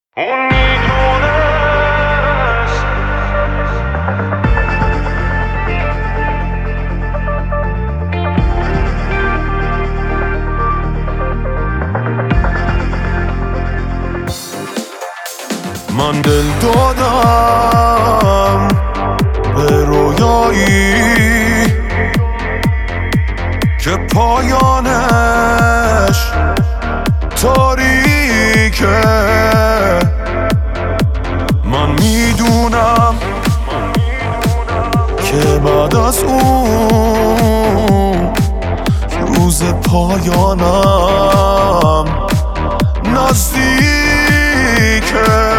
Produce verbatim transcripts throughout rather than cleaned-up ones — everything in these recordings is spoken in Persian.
اون میدونست من دل دادم به رویایی که پایانش تاریکه. من میدونم که بعد از اون روز پایانم نزدیکه.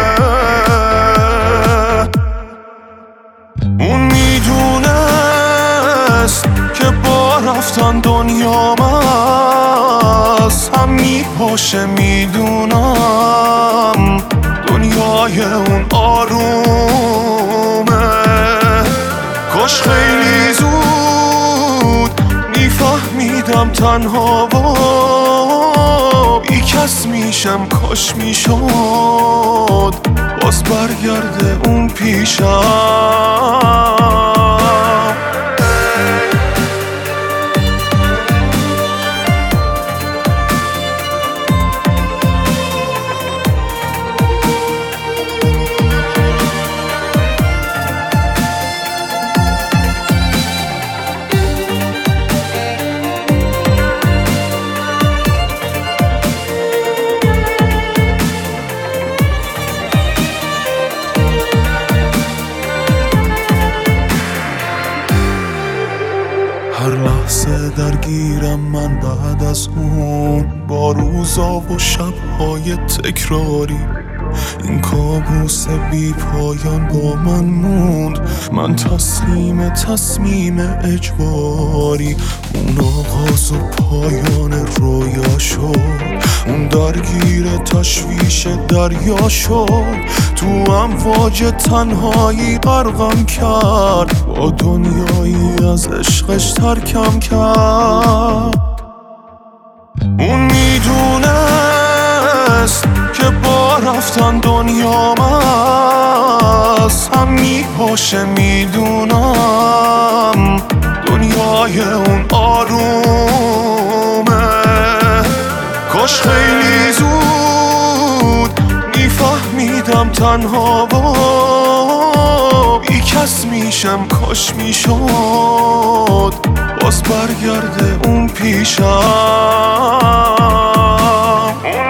اون میدونست که با رفتن دنیام از هم میپاشه. میدونم دنیای اون آرومه. کاش خیلی زود میفهمیدم تنها با بی کس میشم. کاش میشد باز برگرده اون پیشم. هر لحظه درگیرم من بعد از اون با روزا و شبهای تکراری. این کابوس بی پایان با من موند. من تسلیم تصمیم اجباری. اون آغاز و پایان رویا شد. اون درگیر تشویش دریا شد. تو امواج تنهایی غرقم کرد. با دنیایی از عشقش ترکم کرد. اون میدونست که با رفتن دنیام از هم میپاشه. میدونم دنیای اون آرومه. کاش خیلی زود میفهمیدم تنها با بی کس میشم. کاش میشد باز برگرده اون پیشم.